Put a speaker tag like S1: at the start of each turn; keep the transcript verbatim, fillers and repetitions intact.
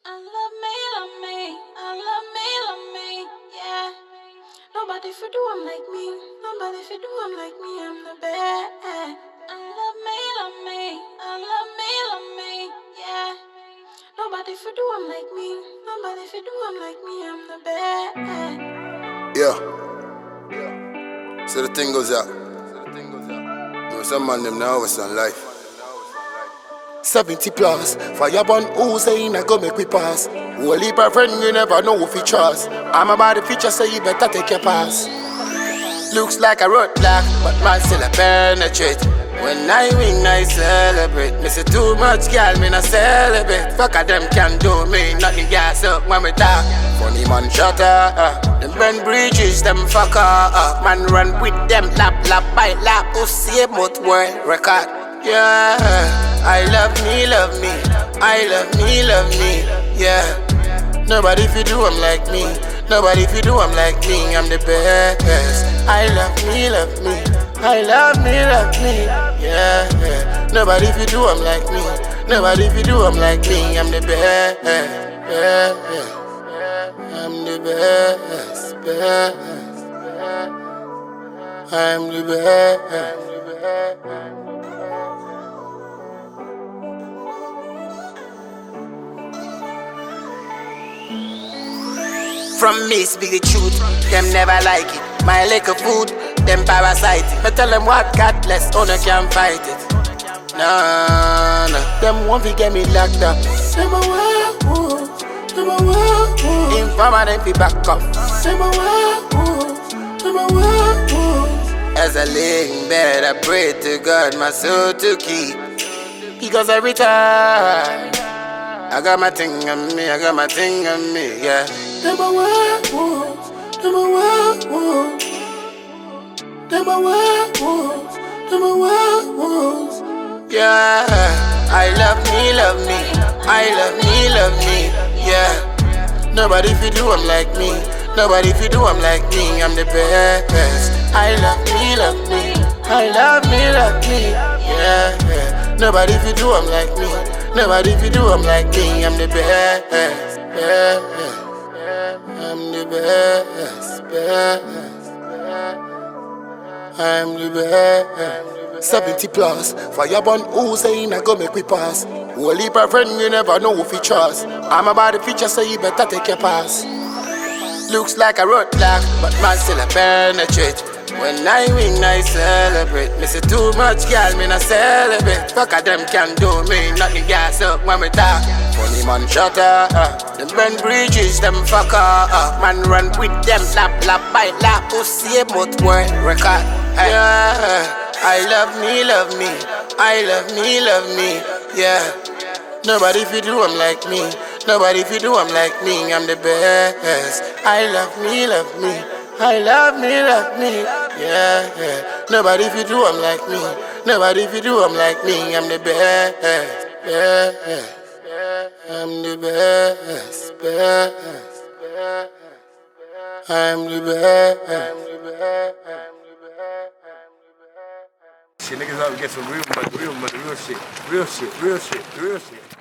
S1: I love me, love me, I love me, love me, yeah. Nobody fi do 'em like me, nobody fi do 'em like me, I'm the best. I love me, love me, I love me, love me, yeah. Nobody fi do 'em like me, nobody fi do 'em like me, I'm the best.
S2: Yeah. So the thing goes out. You know, some man them now always on life. seventy plus, fireborn who's saying I go make we pass. Whole heap of friend you never know if you trust. I'm about the future, so you better take your pass. Looks like a roadblock, but man still a penetrate. When I win, I celebrate. Me say too much, girl, me not celebrate. Fuck a them can do me, nothing gas up when we talk. Funny man shut up, uh. Them burn bridges, them fuck up. Man run with them, lap, lap, by lap. Who see both world record? Yeah, I love me, love me. I love me, love me. Yeah, nobody fi do 'em like me. Nobody fi do 'em like me. I'm the best. I love me, love me. I love me, love me. Yeah, yeah. Nobody fi do 'em like me. Nobody fi do 'em like me. I'm the best. Yeah, yeah. I'm the best, best. I'm the best. From me speak the truth, them never like it. My liquor food, them parasite it. But tell them what got less, owner can't fight it. Nah, nah, them won't be get me locked up. Them a werewolf, them a werewolf. Informer them be back up. Them a werewolf, them a werewolf. As I lay in bed, I pray to God my soul to keep. Because every time I got my thing on me, I got my thing on me, yeah. Them a werewolves, them a werewolves. Them a werewolves, them a werewolves. Yeah, I love me, love me. I love me, love me, yeah. Nobody fi do 'em like me. Nobody fi do 'em like me. I'm the best. I love me, love me. I love me, love me, yeah, yeah. Nobody fi do 'em like me. Nobody fi do 'em like me. I'm the best, yeah, yeah. I'm the best, best. I'm the best. seventy plus, fireborn who's saying I go make we pass. Whole heap of friend you never know if you trust. I'm about the future, so you better take your pass. Looks like a roadblock, but man still a penetrate. When I win, I celebrate. Me say too much, girl, me not celebrate. Fuck a them can do me, nothing gas up when we talk. Funny man shut up, uh. Them burn bridges, them fuck up. Uh. Man run with them, lap, lap, by lap. Who see both world record? Hey. Yeah, I love me, love me. I love me, love me. Yeah, nobody fi do 'em like me. Nobody fi do 'em like me. I'm the best. I love me, love me. I love me, love me, yeah, yeah. Nobody fi do 'em like me. Nobody fi do 'em like me. I'm the best, yeah, yeah. I'm the best, best. I'm the best.
S3: Shit, niggas out to get some real money, real money, real shit, real shit, real shit, real shit.